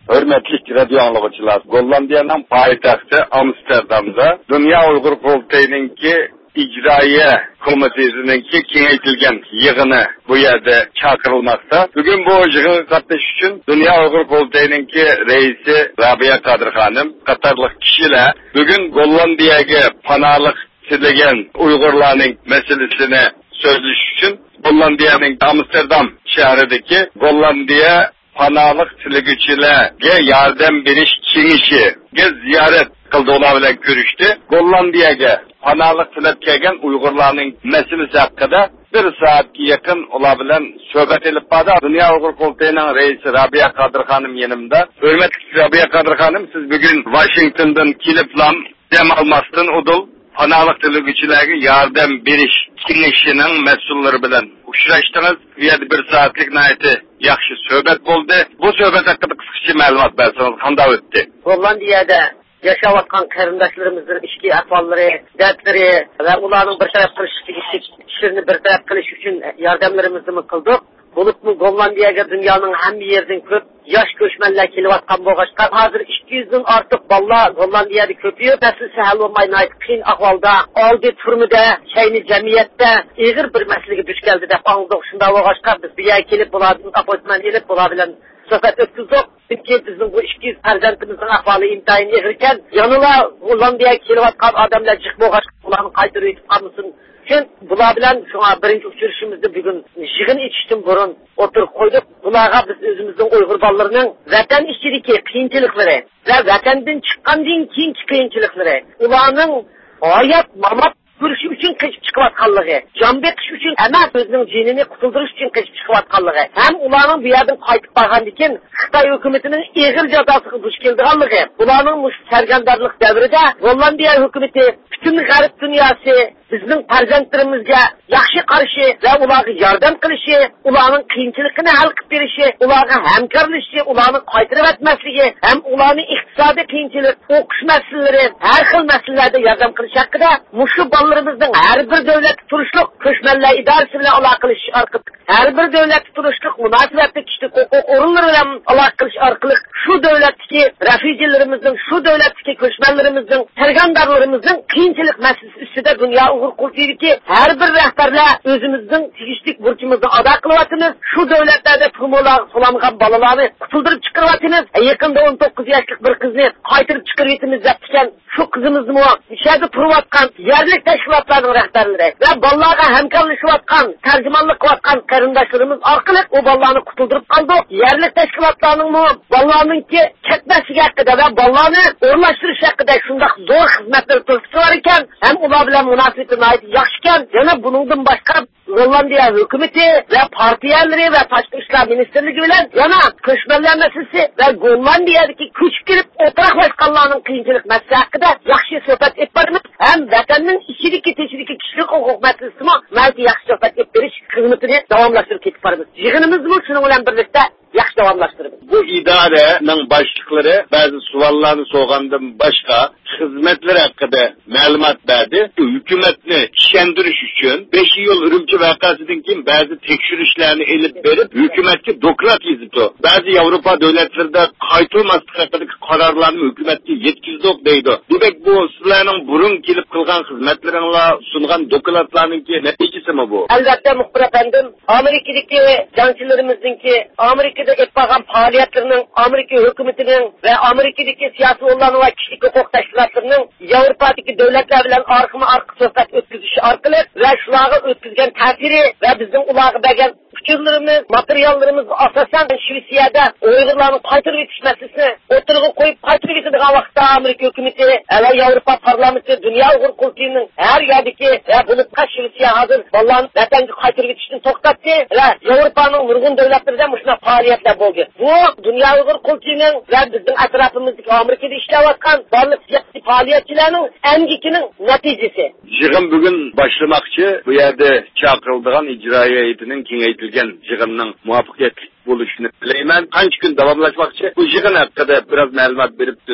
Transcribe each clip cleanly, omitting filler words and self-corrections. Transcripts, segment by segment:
Hürmetli radio anlıqçılar, Gollandiyanın payitaxtı Amsterdamda Dünya Uyghur Qurultayı'nınki icraiye komitesininki kengaytilgan yig'ini bu yerda chaqirılmoqda. Bugün bu yig'inga qatnashish uchun Dünya Uyghur Qurultayı'nınki reisi Rabia Qadir Xonim qatorliq kishilar bugün Gollandiyaga panohlik tilagan Uyg'urlarning masalasini so'zlash uchun Gollandiyaning Amsterdam shahridagi Gollandiya panohlik tilaguvchilarga yordam berish kengashiga ziyorat qildi, ular bilan ko'rishdi. Gollandiyaga panohlik tilab kelgan Uyg'urlarning masalasi haqida bir soatga yaqin ular bilan suhbat olib bordi. Dünya Uyghur Qurultayı'nın reisi Rabia Qadir Xonim yanımda. Hürmetli Rabia Qadir Xonim, siz bugün Washington'dan kelib dam olmasdan udul panohlik tilaguvchilarga yordam berish kengashining mas'ullari bilan uchrashdingiz. Bu yerda bir soatlik nayati yaxshi suhbat bo'ldi. Bu suhbat haqida qisqacha ma'lumot bersangiz qanday o'tdi? Gollandiyada yaşayotgan qarindoshlarımızın ishki ahvollari, dardlari va ularning bir taraf qilishini bir taraf qilish uchun yordamlarimizni qildik. Bulutmu Gollandiyaga dunyoning hamma yerdan ko'p yosh ko'chmanlar kelayotgan bo'lg'achqa hozir 200 dan ortiq bolalar Gollandiyada ko'payib, aslisi hal bo'lmay qiyin ahvolda, oldi turmida, shayni jamiyatda ig'ir bir masalaga duch keldi deb anladik. Shunda bo'lg'achqa biz bu yerga kelib bularning appointment elib bular bilan suhbat o'tkazdik. Çünkü bizim bu 200 farzandimizin ahvoli intayin ig'ir ekan, yanıla Gollandiyaga kelayotgan odamlar chiq bo'lg'achqa ularni qaytarib yetib qolmasin. Çünkü bular bilan şuna birinci uçuruşumuzda bugün yig'in içishdan burun o'tirib qo'ydik. Bularga biz o'zimizning Uyg'ur bolalarining vatan ichidagi qiyinchiliklari va vatandan chiqqandan keyingi qiyinchiliklari, ularning hayot mamat ko'rishi uchun qechib chiqayotganligi, jon beqish uchun emas, o'zining jinini qutuldirish uchun qechib chiqayotganligi, ham ularning bu yerdan qaytib qolgandan keyin Xitoy hukumatining ig'ir jazosiga duch kelganligi, ularning mush sargandorlik davrida Gollandiya hukumati butun g'arb dunyosi bizning farzandlarimizga yaxshi qarashi va ularga yordam qilishi, ularning qiyinchiligini hal qilib berishi, ularga hamkorlashishi, ularni qaytarib etmasligi, ham ularning iqtisodiy qiyinchilik, o'qish masalalari, har xil masalalarda yordam qilish haqida mushu bolalarimizning har bir davlat turishliq ko'chmanlar idorasi bilan aloqa qilish orqali, har bir davlat turishliq munosabatli kishilik huquq o'rinlari bilan aloqa qilish orqali shu davlatdagi rafijilarimizning, shu davlatdagi ko'chmanlarimizning, sargandorlarimizning qiyinchilik masalasi ustida Dünya Uyghur Qurultayı'daki her bir rehberle özümüzün tegishlik burcumuzu ada kılıvatınız. Şu devletlerde turmolar sulangan balalarını kutuldurıp çıkarıvatınız. Yakında 19 yaşlık bir kızını kaytırıp çıkarıvatınız yaptıkken şu kızımız mı içeride turvatkan yerlik teşkilatların rehberleri ve balalarına hemkarlaşıvatkan, tercümanlık kıvatkan karındaşlarımız arkalık o balalarını kutuldurup kaldı. Yerlik teşkilatlarının mı balalarının ki ketmesi hakkında ve balalarını orlaştırış hakkında şundak zor hizmetleri tutuşturarken hem ular bilen münasebetine ait yaxşıken yana bunundan başka Gollandiya hükümeti ve partiyerleri ve Taşkı İşler Ministerliği bilen yana köşmeler meselesi ve Gollandiya'daki küçük girip oturak başkanlarının kıyınçılık meselesi hakkında yaxşı sohbet etmemiz hem vatanın içindeki teşvideki kişilik hukuk meselesi mi melki yaxşı sohbet etmeriş hizmetini devamlaştırıp etmemiz. Yığınımız mı şunun ile birlikte yaxşı devamlaştırırız. Bu idarenin başlıkları bazı suallarını soğandan başka hizmetler hakkında malumat verdi. Hükümetini işendiriş için 5 yıl Ürümçi vakasından kim bazı tekşürüşlerini elip verip hükümetçi doklat yazıptı. Bazı Avrupa devletlerinde kaytılmaslık hakkındaki kararlarını hükümetçi yetkizdik deydi. Demek bu sizlerin burun gelip kılgan hizmetlerinle sunulan doklatlarınki neticesi mi bu? Elbette muhbir efendim, Amerika'daki cancılarımızdaki Amerika'da yapılan faaliyetlerinin, Amerika hükümetinin ve Amerika'daki siyasi olan ve kişilik hukuk teşkilatlarının Avrupa'daki devletler bilen arka sohbet ötküzüşü arkalı ve şulağı ötküzgen tesiri ve bizim ulağı belgen fikirlerimiz, materyallarımız asasen Şivisiye'de Uygurların kaytırı yetişmesini oturuğu koyup kaytırı getirdiği vakitte Amerika hükümeti ve Avrupa parlamenti, Dünya Uyghur Qurultayı'nın her yerdeki ve bulutka Şivisiye hazır vallahi vatandaşı kaytırı yetiştiğini toklattı ve Avrupa'nın vurgun devletlerinde muşuna faaliyetler oldu. Bu Dünya Uyghur Qurultayı'nın ve bizim etrafımızdaki Amerika'da işlevatkan varlık siyasi faaliyetçilerinin emgikinin neticesi. Yığın bugün başlamakçı bu yerde çağrıldığın icraiye heyetinin kengaytilgan yığının muvaffaqiyetli bo'lishini tilayman. Qancha kun davomlashmoqchi? Bu yig'in haqida biraz ma'lumot berib o'tsangiz.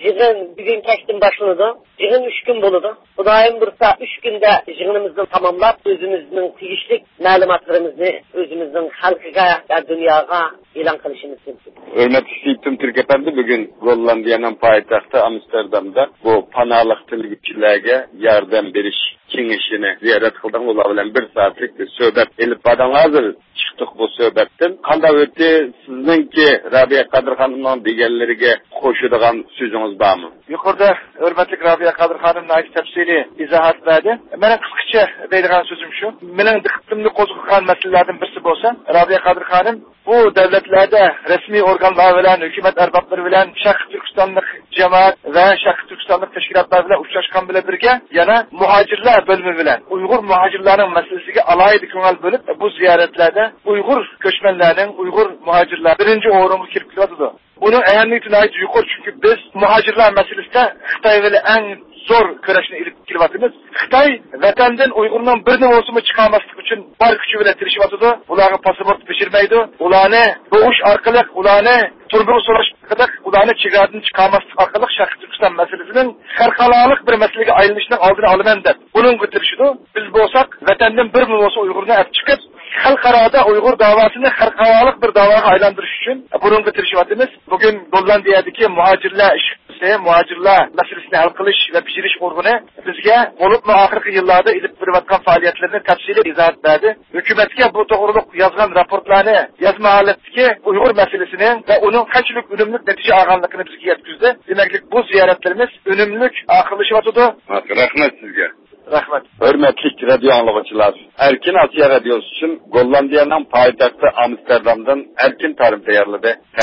Yığın bugün keçten başlandı. Yığın 3 gün boludu. Xudoyim bursa 3 günde yığınımızı tamamlap özümüzün tegishli ma'lumotlarimizni özümüzün xalqiga va dunyoga e'lon qilishimiz mumkin. Hürmetli Seyit'im Türk Efendi bugün Gollandiya'nın payitahtı Amsterdam'da bu panalık tilgüçülerge yardım beriş kengişini ziyaret kıldan olabilen bir saatlik bir söhbet elip badan hazır çıktık bu söhbetten. Kanda öte sizinki Rabia Kadir Hanım'ın diğerlerine koşuduğun sözünüz var mı? Yukarıda hürmetli Rabia Kadir Hanım'ın ait tefsiri izahat verdi. Benim kısaca deydiğim sözüm şu. Benim dikkatimi kozgugan meselelerden birisi olsa Rabia Kadir Hanım bu devletlerde resmi organlar bilen, hükümet erbapları bilen, Şarkı Türkistanlık cemaat ve Şarkı Türkistanlık teşkilatlar bilen uçlaşkan bile birge yana muhacirler bölümü bilen Uygur muhacirlerin meselesiga alaydı köngel bölüp bu ziyaretlerde Uygur köçmenlerinin, Uygur muhacirler birinci uğrunu kirip kılıyordu. Bunun ehemmiyetine ait yukarı çünkü biz muhacirler meselesinde Xitay ile en zor köreşini ilip kilvatımız. Xitay vatandan Uygur'un bir nüvosunu çıkarmaslık için bar gücü ile tirişivatıdı. Ularga pasaport pişirmeydi. Ularını doğuş arkalık, ularını turbu solaş arkalık, ularını çıkardan çıkarmaslık arkalık Şarkı Türkistan meselesinin xalqalalık bir meselege ayrılışının aldığını alımen dep. Bunun götürüşüdü. Biz bolsak vatandan bir nüvosu Uygur'unu ep çıkıp xalqarada Uygur davasını xalqalalık bir davaga aylandırış için bunun götürüşüvatımız. Bugün Gollandiyadaki muhacirler meselesini hal qilish ve pişirish organı bizge olup ahirki yıllarda ilip birivatkan faaliyetlerini tafsili izahat verdi. Hükümetke bu doğruluk yazgan raportlarını yazma haletdeki Uygur meselesinin ve onun kaçlık ünümlük netice ağanlıkını bizge yetkizdi. Demeklik bu ziyaretlerimiz ünümlük akılışıvatıdı. Rahmet sizge. Rahmet. Hürmetli radyo anlıqçılar. Erkin Asya Radyosu için Gollandiya'nın payitahtı Amsterdam'dan Erkin Tarım tayarladı.